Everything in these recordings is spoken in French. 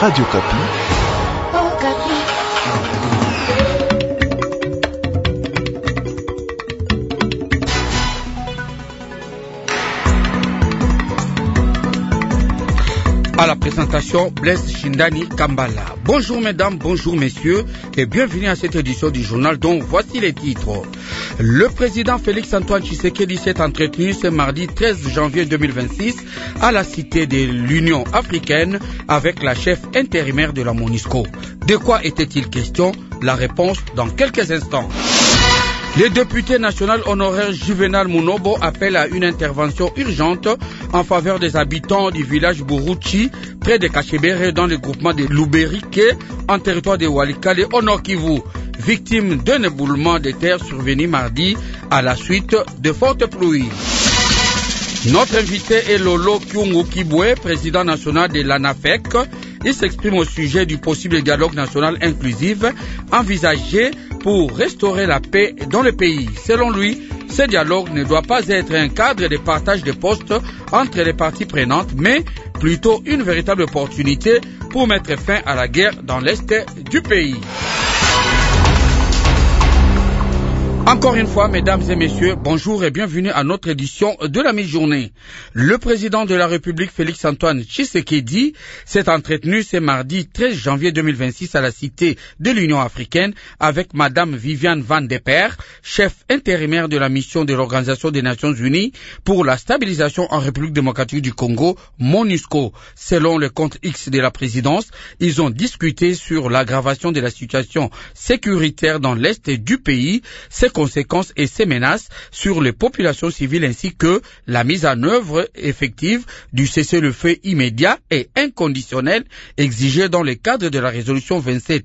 Radio Kapi. À la présentation, Blaise Shindani Kambala. Bonjour mesdames, bonjour messieurs et bienvenue à cette édition du journal dont voici les titres. Le président Félix-Antoine Tshisekedi s'est entretenu ce mardi 13 janvier 2026 à la cité de l'Union africaine avec la chef intérimaire de la MONUSCO. De quoi était-il question? La réponse dans quelques instants. Le député national honoraire Juvenal Munobo appelle à une intervention urgente en faveur des habitants du village Buruchi, près de Kachebere, dans le groupement de Luberike, en territoire de Walikale, au Nord Kivu, victime d'un éboulement de terre survenu mardi à la suite de fortes pluies. Notre invité est Lolo Kyungu Kibwe, président national de l'ANAFEC. Il s'exprime au sujet du possible dialogue national inclusif envisagé pour restaurer la paix dans le pays. Selon lui, ce dialogue ne doit pas être un cadre de partage de postes entre les parties prenantes, mais plutôt une véritable opportunité pour mettre fin à la guerre dans l'est du pays. Encore une fois, mesdames et messieurs, bonjour et bienvenue à notre édition de la mi-journée. Le président de la République, Félix-Antoine Tshisekedi, s'est entretenu ce mardi 13 janvier 2026 à la cité de l'Union africaine avec madame Viviane Van de Per, chef intérimaire de la mission de l'Organisation des Nations Unies pour la stabilisation en République démocratique du Congo, MONUSCO. Selon le compte X de la présidence, ils ont discuté sur l'aggravation de la situation sécuritaire dans l'est du pays, ses conséquences et ses menaces sur les populations civiles ainsi que la mise en œuvre effective du cessez-le-feu immédiat et inconditionnel exigé dans le cadre de la résolution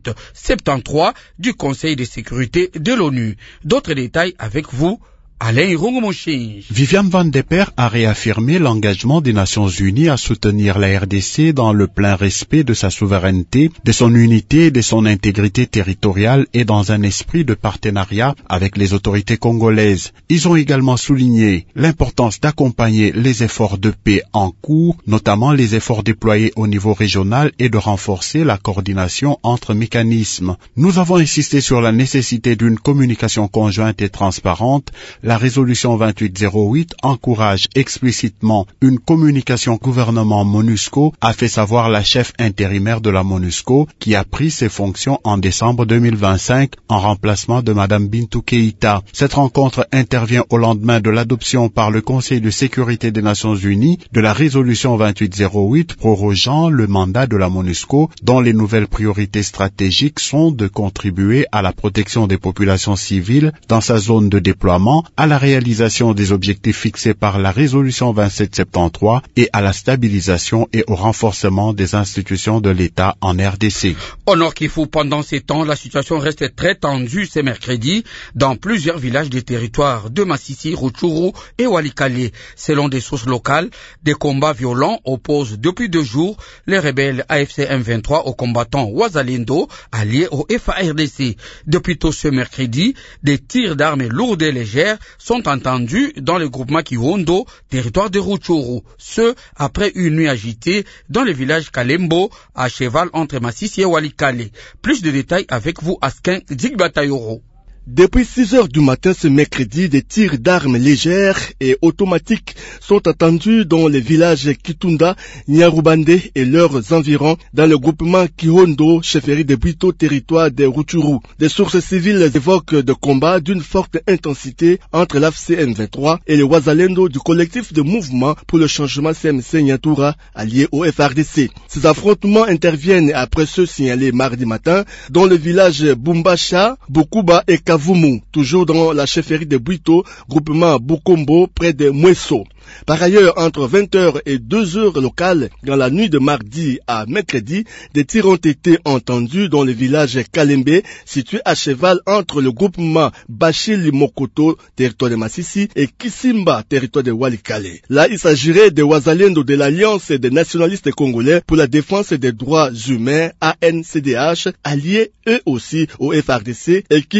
2773 du Conseil de sécurité de l'ONU. D'autres détails avec vous, Alain Irungu-Mouchinge. Viviane Van de Per a réaffirmé l'engagement des Nations Unies à soutenir la RDC dans le plein respect de sa souveraineté, de son unité et de son intégrité territoriale et dans un esprit de partenariat avec les autorités congolaises. Ils ont également souligné l'importance d'accompagner les efforts de paix en cours, notamment les efforts déployés au niveau régional et de renforcer la coordination entre mécanismes. Nous avons insisté sur la nécessité d'une communication conjointe et transparente. La résolution 2808 encourage explicitement une communication gouvernement MONUSCO, a fait savoir la chef intérimaire de la MONUSCO qui a pris ses fonctions en décembre 2025 en remplacement de madame Bintou Keïta. Cette rencontre intervient au lendemain de l'adoption par le Conseil de sécurité des Nations Unies de la résolution 2808 prorogeant le mandat de la MONUSCO dont les nouvelles priorités stratégiques sont de contribuer à la protection des populations civiles dans sa zone de déploiement, à la réalisation des objectifs fixés par la résolution 2773 et à la stabilisation et au renforcement des institutions de l'État en RDC. Au Nord Kivu, pendant ces temps, la situation reste très tendue ce mercredi dans plusieurs villages des territoires de Masisi, Rutshuru et Walikale. Selon des sources locales, des combats violents opposent depuis 2 jours les rebelles AFC M23 aux combattants Wazalendo alliés au FARDC. Depuis tôt ce mercredi, des tirs d'armes lourdes et légères sont entendus dans le groupement Kihondo, territoire de Rutshuru. Ce, après une nuit agitée dans le village Kalembo, à cheval entre Masisi et Walikale. Plus de détails avec vous, Askin Zigbatayoro. Depuis 6 heures du matin ce mercredi, des tirs d'armes légères et automatiques sont entendus dans les villages Kitunda, Nyarubande et leurs environs dans le groupement Kihondo, chefferie de Bwito, territoire de Rutshuru. Des sources civiles évoquent de combats d'une forte intensité entre l'AFC M23 et les Wazalendo du collectif de mouvement pour le changement CMC Nyatura, allié au FARDC. Ces affrontements interviennent après ceux signalés mardi matin dans le village Bumbasha, Bukuba et Kavumu, toujours dans la chefferie de Bwito, groupement Bukombo, près de Mweso. Par ailleurs, entre 20h et 2h locales, dans la nuit de mardi à mercredi, des tirs ont été entendus dans le village Kalembe, situé à cheval entre le groupement Bachili Mokoto, territoire de Masisi, et Kisimba, territoire de Walikale. Là, il s'agirait de Wazalendo de l'Alliance des nationalistes congolais pour la défense des droits humains, ANCDH, alliés eux aussi au FARDC, et qui y auraient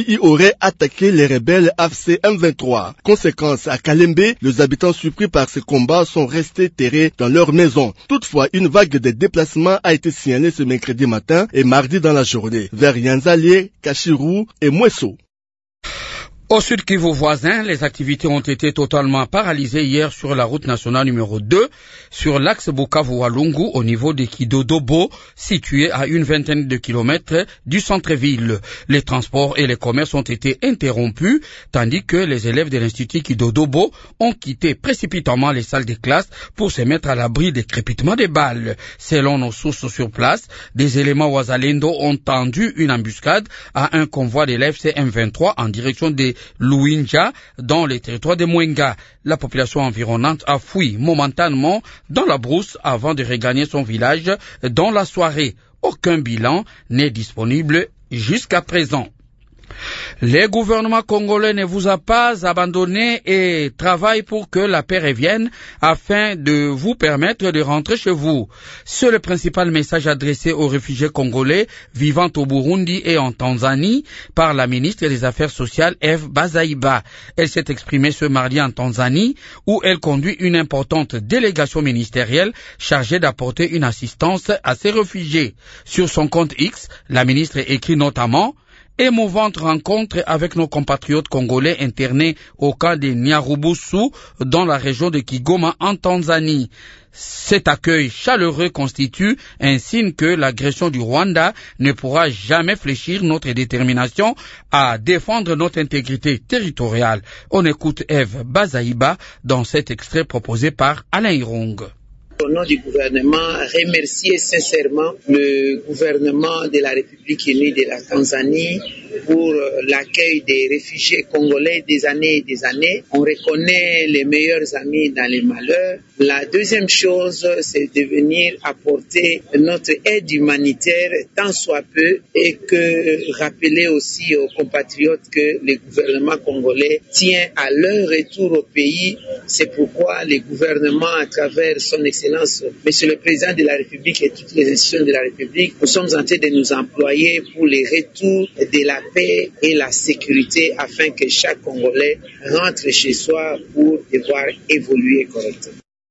irait attaquer les rebelles AFC M23. Conséquence, à Kalembe, les habitants surpris par ces combats sont restés terrés dans leur maison. Toutefois, une vague de déplacements a été signalée ce mercredi matin et mardi dans la journée vers Yanzalié, Kachirou et Mwesso. Au sud Kivu voisin, les activités ont été totalement paralysées hier sur la route nationale numéro 2, sur l'axe Bukavu-Walungu au niveau de Kidodobo, situé à une vingtaine de kilomètres du centre-ville. Les transports et les commerces ont été interrompus, tandis que les élèves de l'Institut Kidodobo ont quitté précipitamment les salles de classe pour se mettre à l'abri des crépitements des balles. Selon nos sources sur place, des éléments Wazalendo ont tendu une embuscade à un convoi d'élèves CM23 en direction des Louinja dans les territoires de Mwenga. La population environnante a fui momentanément dans la brousse avant de regagner son village dans la soirée. Aucun bilan n'est disponible jusqu'à présent. Le gouvernement congolais ne vous a pas abandonné et travaille pour que la paix revienne afin de vous permettre de rentrer chez vous. C'est le principal message adressé aux réfugiés congolais vivant au Burundi et en Tanzanie par la ministre des Affaires sociales Eve Bazaiba. Elle s'est exprimée ce mardi en Tanzanie où elle conduit une importante délégation ministérielle chargée d'apporter une assistance à ces réfugiés. Sur son compte X, la ministre écrit notamment: émouvante rencontre avec nos compatriotes congolais internés au camp de Nyarubusu dans la région de Kigoma en Tanzanie. Cet accueil chaleureux constitue un signe que l'agression du Rwanda ne pourra jamais fléchir notre détermination à défendre notre intégrité territoriale. On écoute Eve Bazaiba dans cet extrait proposé par Alain Irong. Au nom du gouvernement, remercier sincèrement le gouvernement de la République unie de la Tanzanie pour l'accueil des réfugiés congolais des années et des années. On reconnaît les meilleurs amis dans les malheurs. La deuxième chose, c'est de venir apporter notre aide humanitaire tant soit peu et que rappeler aussi aux compatriotes que le gouvernement congolais tient à leur retour au pays. C'est pourquoi le gouvernement, à travers son Excellence Monsieur le Président de la République et toutes les institutions de la République, nous sommes en train de nous employer pour le retour de la paix et la sécurité afin que chaque Congolais rentre chez soi pour devoir évoluer correctement.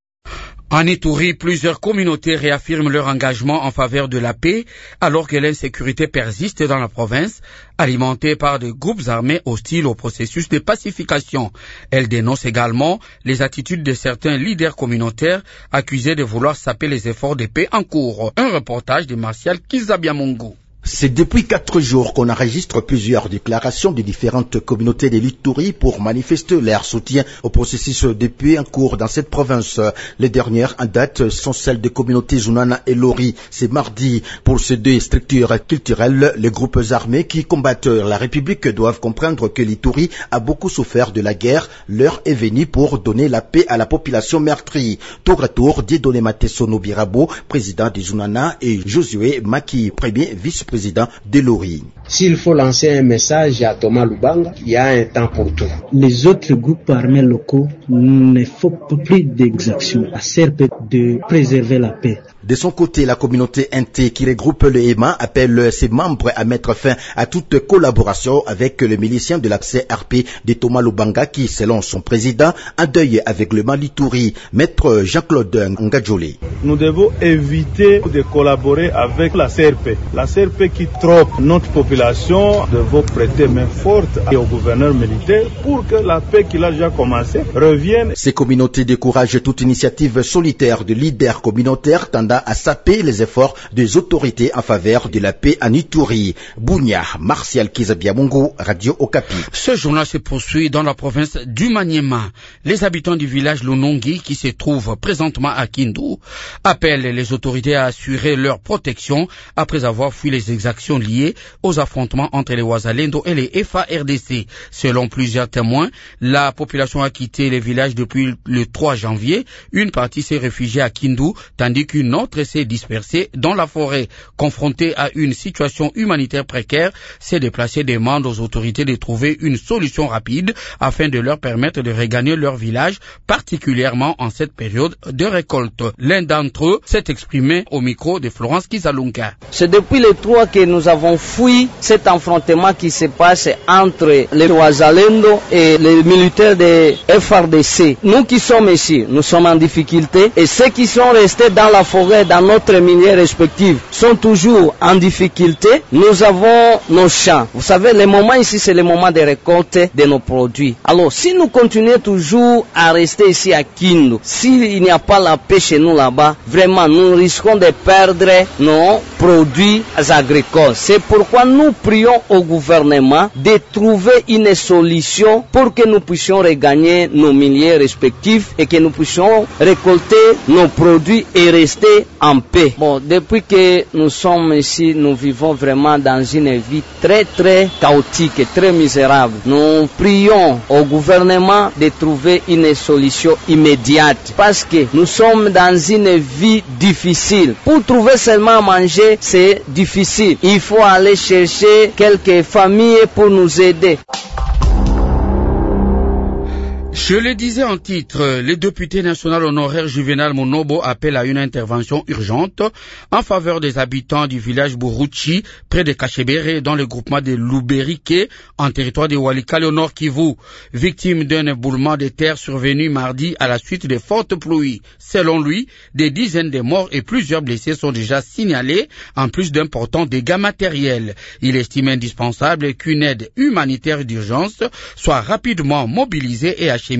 En Ituri, plusieurs communautés réaffirment leur engagement en faveur de la paix alors que l'insécurité persiste dans la province, alimentée par des groupes armés hostiles au processus de pacification. Elles dénoncent également les attitudes de certains leaders communautaires accusés de vouloir saper les efforts de paix en cours. Un reportage de Martial Kizabiamungu. C'est depuis 4 jours qu'on enregistre plusieurs déclarations de différentes communautés de l'Ituri pour manifester leur soutien au processus de paix en cours dans cette province. Les dernières en date sont celles des communautés Zunana et Lori. C'est mardi. Pour ces deux structures culturelles, les groupes armés qui combattent la République doivent comprendre que l'Ituri a beaucoup souffert de la guerre. L'heure est venue pour donner la paix à la population meurtrie. Tour à tour, Dieudonné Matesono Birabo, président des Zunana, et Josué Maki, premier vice-président de Lori. S'il faut lancer un message à Thomas Lubanga, il y a un temps pour tout. Les autres groupes armés locaux ne font plus d'exactions à CRP de préserver la paix. De son côté, la communauté NT qui regroupe le EMA appelle ses membres à mettre fin à toute collaboration avec le milicien de l'accès RP de Thomas Lubanga qui, selon son président, en deuil avec le Malituri, maître Jean-Claude Ngadjoli. Nous devons éviter de collaborer avec la CRP. La CRP qui trompe notre population, devons prêter main forte au gouverneur militaire pour que la paix qu'il a déjà commencé revienne. Ces communautés découragent toute initiative solitaire de leaders communautaires tendant à saper les efforts des autorités en faveur de la paix en Ituri. Bounia, Martial Kizabiamungu, Radio Okapi. Ce journal se poursuit dans la province du Maniema. Les habitants du village Lunongi, qui se trouve présentement à Kindu, appellent les autorités à assurer leur protection après avoir fui les exactions liées aux affrontements entre les Wazalendo et les FARDC. Selon plusieurs témoins, la population a quitté les villages depuis le 3 janvier. Une partie s'est réfugiée à Kindu, tandis qu'une autre autre s'est dispersé dans la forêt. Confronté à une situation humanitaire précaire, ces déplacés demandent aux autorités de trouver une solution rapide afin de leur permettre de regagner leur village, particulièrement en cette période de récolte. L'un d'entre eux s'est exprimé au micro de Florence Kizalunga. C'est depuis le 3 que nous avons fui cet affrontement qui se passe entre les Wazalendo et les militaires de FARDC. Nous qui sommes ici, nous sommes en difficulté et ceux qui sont restés dans la forêt, dans notre milieu respectif, sont toujours en difficulté. Nous avons nos champs. Vous savez, le moment ici, c'est le moment de récolte de nos produits. Alors, si nous continuons toujours à rester ici à Kindu, s'il n'y a pas la paix chez nous là-bas, vraiment, nous risquons de perdre nos produits agricoles. C'est pourquoi nous prions au gouvernement de trouver une solution pour que nous puissions regagner nos milieux respectifs et que nous puissions récolter nos produits et rester en paix. Bon, depuis que nous sommes ici, nous vivons vraiment dans une vie très très chaotique et très misérable. Nous prions au gouvernement de trouver une solution immédiate parce que nous sommes dans une vie difficile. Pour trouver seulement à manger, c'est difficile. Il faut aller chercher quelques familles pour nous aider. Je le disais en titre, le député national honoraire Juvenal Monobo appelle à une intervention urgente en faveur des habitants du village Buruchi, près de Kachebere, dans le groupement de Luberiké, en territoire de Walikale au Nord Kivu, victime d'un éboulement de terre survenu mardi à la suite de fortes pluies. Selon lui, des dizaines de morts et plusieurs blessés sont déjà signalés, en plus d'importants dégâts matériels. Il estime indispensable qu'une aide humanitaire d'urgence soit rapidement mobilisée et acheminée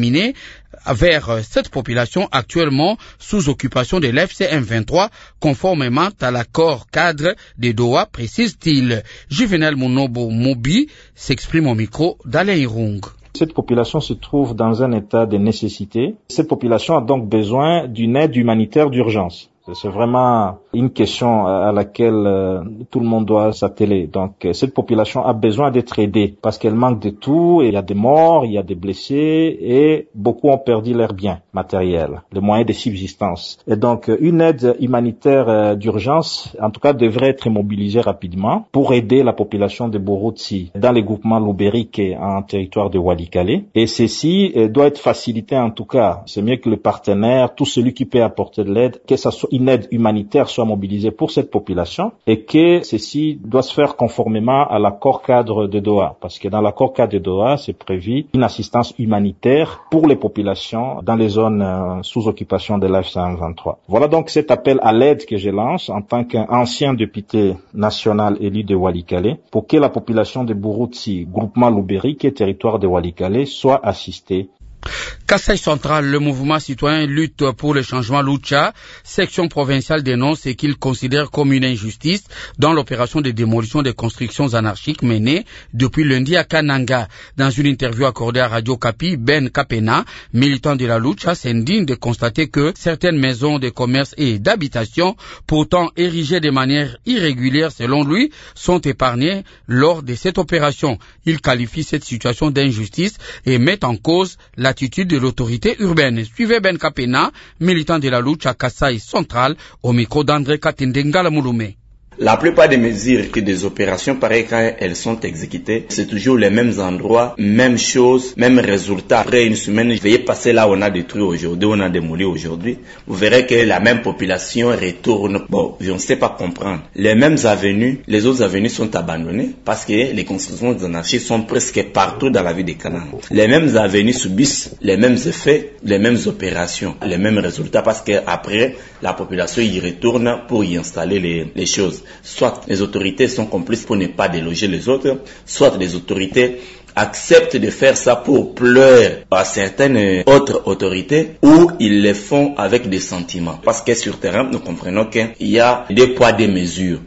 vers cette population actuellement sous occupation de l'FC M23, conformément à l'accord cadre de Doha, précise-t-il. Juvenal Monobo Mobi s'exprime au micro d'Alain Irung. Cette population se trouve dans un état de nécessité. Cette population a donc besoin d'une aide humanitaire d'urgence. C'est vraiment une question à laquelle tout le monde doit s'atteler. Donc, cette population a besoin d'être aidée parce qu'elle manque de tout. Il y a des morts, il y a des blessés et beaucoup ont perdu leurs biens matériels, les moyens de subsistance. Et donc, une aide humanitaire d'urgence, en tout cas, devrait être mobilisée rapidement pour aider la population de Buruchi dans les groupements Luberiké et en territoire de Walikale. Et ceci doit être facilité en tout cas. C'est mieux que le partenaire, tout celui qui peut apporter de l'aide, que ça soit une aide humanitaire soit mobilisée pour cette population et que ceci doit se faire conformément à l'accord cadre de Doha. Parce que dans l'accord cadre de Doha, c'est prévu une assistance humanitaire pour les populations dans les zones sous occupation de l'AFC M23. Voilà donc cet appel à l'aide que je lance en tant qu'ancien député national élu de Walikale pour que la population de Buruchi, groupement Luberiké, territoire de Walikale, soit assistée. Kasaï Central, le mouvement citoyen lutte pour le changement Lucha, section provinciale dénonce ce qu'il considère comme une injustice dans l'opération de démolition des constructions anarchiques menée depuis lundi à Kananga. Dans une interview accordée à Radio Kapi, Ben Kapena, militant de la Lucha, s'indigne de constater que certaines maisons de commerce et d'habitation, pourtant érigées de manière irrégulière selon lui, sont épargnées lors de cette opération. Il qualifie cette situation d'injustice et met en cause l'attitude de l'autorité urbaine. Suivez Ben Kapena, militant de la Lucha Kasaï Central, au micro d'André Katindengala Mouloumé. La plupart des mesures et des opérations, pareil, quand elles sont exécutées, c'est toujours les mêmes endroits, même chose, même résultat. Après une semaine, veuillez passer là où on a détruit aujourd'hui, on a démoli aujourd'hui. Vous verrez que la même population retourne. Bon, je ne sais pas comprendre. Les mêmes avenues, les autres avenues sont abandonnées parce que les constructions anarchiques sont presque partout dans la ville de Kananga. Les mêmes avenues subissent les mêmes effets, les mêmes opérations, les mêmes résultats parce que après, la population y retourne pour y installer les choses. Soit les autorités sont complices pour ne pas déloger les autres, soit les autorités acceptent de faire ça pour pleurer à certaines autres autorités ou ils le font avec des sentiments. Parce que sur terrain, nous comprenons qu'il y a des poids, des mesures.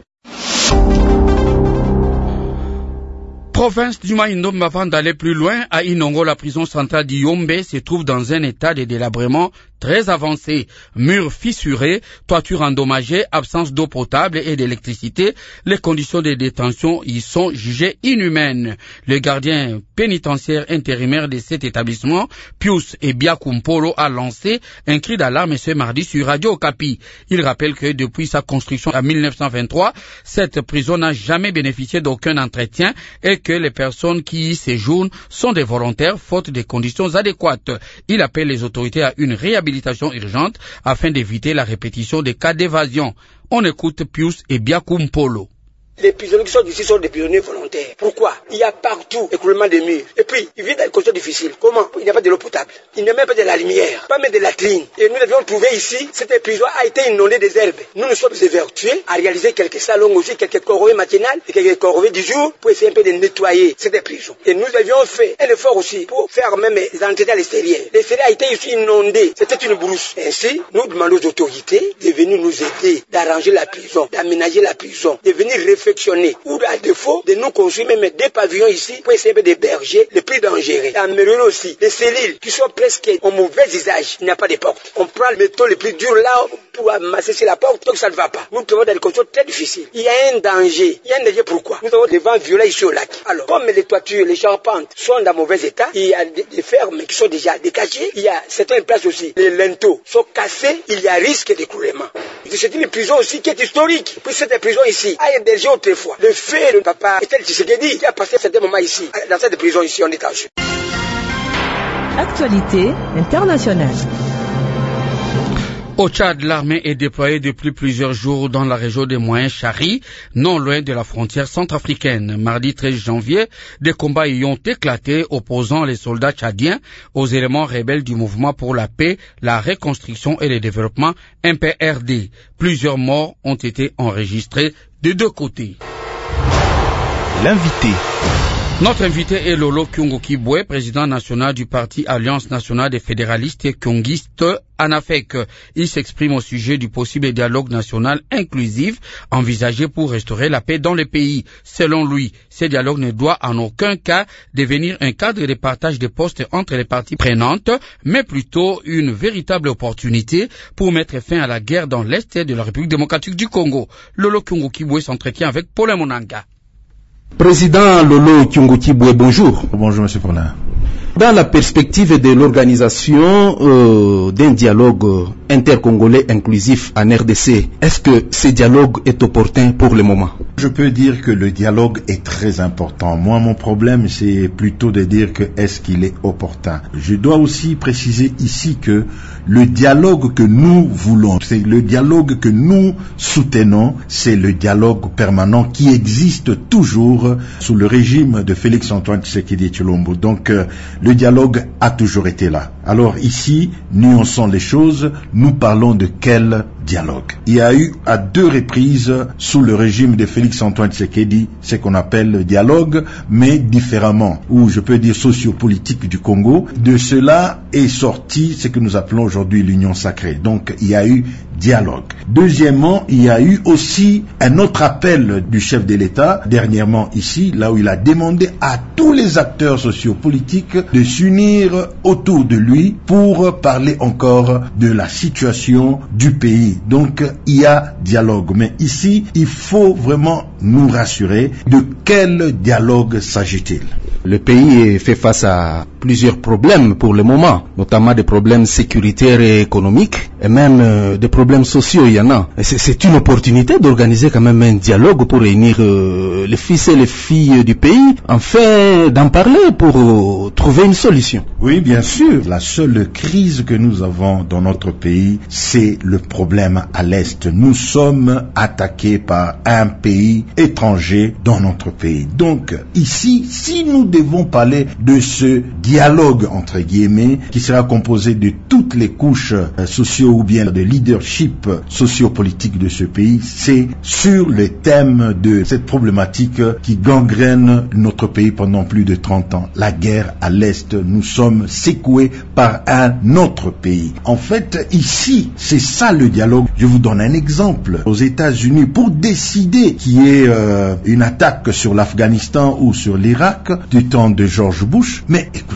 Province du Maïndombe, avant d'aller plus loin, à Inongo, la prison centrale d'Iyombe se trouve dans un état de délabrement très avancé. Murs fissurés, toitures endommagées, absence d'eau potable et d'électricité, les conditions de détention y sont jugées inhumaines. Le gardien pénitentiaire intérimaire de cet établissement, Pius Ebiakumpolo, a lancé un cri d'alarme ce mardi sur Radio Okapi. Il rappelle que depuis sa construction en 1923, cette prison n'a jamais bénéficié d'aucun entretien et que les personnes qui y séjournent sont des volontaires faute de conditions adéquates. Il appelle les autorités à une réhabilitation urgente afin d'éviter la répétition des cas d'évasion. On écoute Pius Ebiakumpolo. Les prisonniers qui sont ici sont des prisonniers volontaires. Pourquoi? Il y a partout écoulement de murs. Et puis, ils vivent dans des conditions difficiles. Comment? Il n'y a pas de l'eau potable. Il n'y a même pas de la lumière. Pas même de la clim. Et nous avions trouvé ici, cette prison a été inondée des herbes. Nous nous sommes évertués à réaliser quelques salons aussi, quelques corvées matinales et quelques corvées du jour pour essayer un peu de nettoyer cette prison. Et nous avions fait un effort aussi pour faire même les entrées à l'extérieur. L'extérieur a été ici inondé. C'était une brousse. Ainsi, nous demandons aux autorités de venir nous aider, d'arranger la prison, d'aménager la prison, de venir réfléchir ou à défaut de nous construire même des pavillons ici pour essayer d'héberger les plus dangereux. Améliorer aussi les cellules qui sont presque en mauvais usage. Il n'y a pas de porte. On prend le métaux les plus durs là pour amasser sur la porte, donc ça ne va pas. Nous trouvons dans des conditions très difficiles. Il y a un danger. Il y a un danger pourquoi? Nous avons des vents violents ici au lac. Alors, comme les toitures, les charpentes sont dans mauvais état, il y a des fermes qui sont déjà décachées. Il y a certaines places aussi. Les linteaux sont cassés. Il y a risque d'écroulement. C'est une prison aussi qui est historique. Puis cette prison ici a hébergé autrefois le fait de papa Etienne Tshisekedi qui a passé un certain moment ici, dans cette prison ici en détention. Actualité internationale. Au Tchad, l'armée est déployée depuis plusieurs jours dans la région des Moyens Chari, non loin de la frontière centrafricaine. Mardi 13 janvier, des combats y ont éclaté opposant les soldats tchadiens aux éléments rebelles du mouvement pour la paix, la reconstruction et le développement MPRD. Plusieurs morts ont été enregistrés des deux côtés. L'invité. Notre invité est Lolo Kyungu-Kibwe, président national du parti Alliance nationale des fédéralistes et kyungistes, ANAFEC. Il s'exprime au sujet du possible dialogue national inclusif envisagé pour restaurer la paix dans le pays. Selon lui, ce dialogue ne doit en aucun cas devenir un cadre de partage de postes entre les parties prenantes, mais plutôt une véritable opportunité pour mettre fin à la guerre dans l'Est de la République démocratique du Congo. Lolo Kyungu-Kibwe s'entretient avec Paulin Monanga. Président Lolo Kyungu-Kibwe, bonjour. Bonjour, monsieur Paulin. Dans la perspective de l'organisation d'un dialogue intercongolais inclusif en RDC, est-ce que ce dialogue est opportun pour le moment? Je peux dire que le dialogue est très important. Moi, mon problème, c'est plutôt de dire que est-ce qu'il est opportun. Je dois aussi préciser ici que le dialogue que nous voulons, c'est le dialogue que nous soutenons, c'est le dialogue permanent qui existe toujours sous le régime de Félix-Antoine Tshisekedi Tshilombo. Donc, le dialogue a toujours été là. Alors ici, nuançons les choses, nous parlons de quel dialogue? Il y a eu à deux reprises sous le régime de Félix-Antoine Tshisekedi ce qu'on appelle le dialogue, mais différemment, ou je peux dire sociopolitique du Congo. De cela est sorti ce que nous appelons aujourd'hui l'union sacrée. Donc il y a eu dialogue. Deuxièmement, il y a eu aussi un autre appel du chef de l'État, dernièrement ici, là où il a demandé à tous les acteurs sociopolitiques de s'unir autour de lui pour parler encore de la situation du pays. Donc, il y a dialogue. Mais ici, il faut vraiment nous rassurer de quel dialogue s'agit-il. Le pays fait face à plusieurs problèmes pour le moment, notamment des problèmes sécuritaires et économiques, et même des problèmes sociaux, il y en a. C'est une opportunité d'organiser quand même un dialogue pour réunir les fils et les filles du pays, enfin d'en parler pour trouver une solution. Oui, bien sûr. La seule crise que nous avons dans notre pays, c'est le problème à l'Est. Nous sommes attaqués par un pays étranger dans notre pays. Donc, ici, si nous devons parler de ce dialogue, entre guillemets, qui sera composé de toutes les couches sociaux ou bien de leadership sociopolitique de ce pays, c'est sur le thème de cette problématique qui gangrène notre pays pendant plus de 30 ans. La guerre à l'Est, nous sommes secoués par un autre pays. En fait, ici, c'est ça le dialogue. Je vous donne un exemple. Aux États-Unis, pour décider qu'il y ait une attaque sur l'Afghanistan ou sur l'Irak, du temps de George Bush, mais écoutez,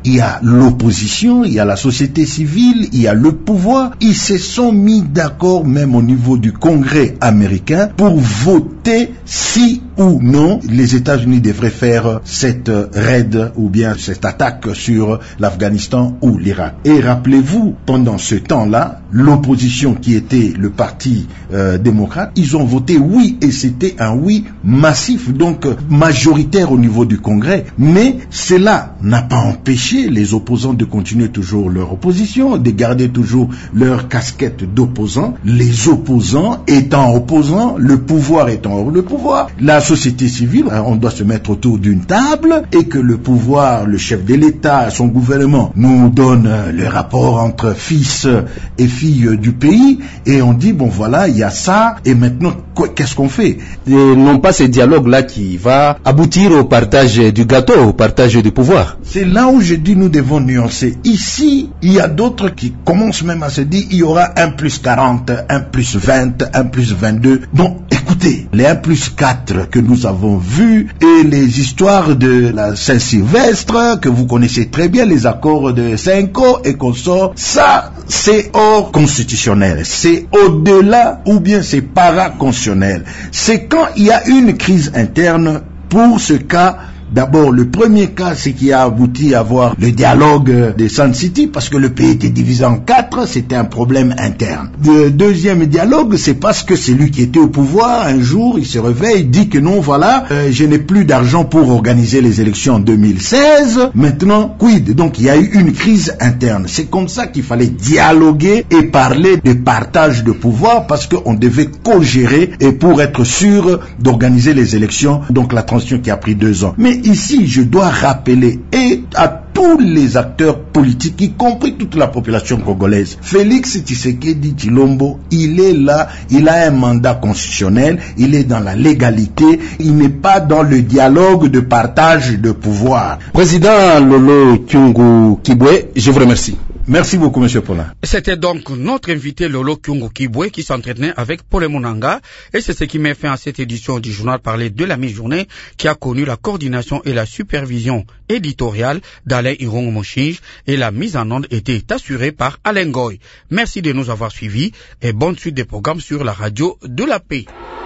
il y a l'opposition, il y a la société civile, il y a le pouvoir. Ils se sont mis d'accord même au niveau du Congrès américain pour voter si ou non les États-Unis devraient faire cette raid ou bien cette attaque sur l'Afghanistan ou l'Irak. Et rappelez-vous, pendant ce temps-là, l'opposition qui était le parti démocrate, ils ont voté oui et c'était un oui massif, donc majoritaire au niveau du Congrès. Mais cela n'a pas empêché les opposants de continuer toujours leur opposition, de garder toujours leur casquette d'opposants. Les opposants étant opposants, le pouvoir étant hors le pouvoir, la société civile, on doit se mettre autour d'une table et que le pouvoir, le chef de l'État, son gouvernement nous donne le rapport entre fils et filles du pays et on dit bon voilà, il y a ça et maintenant qu'est-ce qu'on fait? Et non pas ce dialogue-là qui va aboutir au partage du gâteau, au partage du pouvoir. C'est là où je dis nous devons nuancer. Ici, il y a d'autres qui commencent même à se dire il y aura 1 plus 40, 1 plus 20, 1 plus 22. Bon, écoutez, les 1 plus 4 que nous avons vus et les histoires de la Saint-Sylvestre que vous connaissez très bien, les accords de Cinco et consorts, ça c'est hors constitutionnel, c'est au-delà ou bien c'est paraconstitutionnel. C'est quand il y a une crise interne. Pour ce cas, d'abord, le premier cas, c'est qui a abouti à avoir le dialogue de Sun City, parce que le pays était divisé en 4, c'était un problème interne. Le deuxième dialogue, c'est parce que c'est lui qui était au pouvoir, un jour, il se réveille, dit que non, voilà, je n'ai plus d'argent pour organiser les élections en 2016, maintenant, quid? Donc, il y a eu une crise interne. C'est comme ça qu'il fallait dialoguer et parler de partage de pouvoir, parce qu'on devait co-gérer et pour être sûr d'organiser les élections, donc la transition qui a pris 2 ans. Mais ici, je dois rappeler et à tous les acteurs politiques, y compris toute la population congolaise, Félix Tshisekedi Tshilombo, il est là, il a un mandat constitutionnel, il est dans la légalité, il n'est pas dans le dialogue de partage de pouvoir. Président Lolo Kyungu Kibwe, je vous remercie. Merci beaucoup, Monsieur Paulin. C'était donc notre invité Lolo Kyungu Kibwe qui s'entretenait avec Paul Monanga et c'est ce qui met fin à cette édition du journal parlé de la mi-journée qui a connu la coordination et la supervision éditoriale d'Alain Irongo Mochinge et la mise en onde était assurée par Alain Goy. Merci de nous avoir suivis et bonne suite des programmes sur la radio de la paix.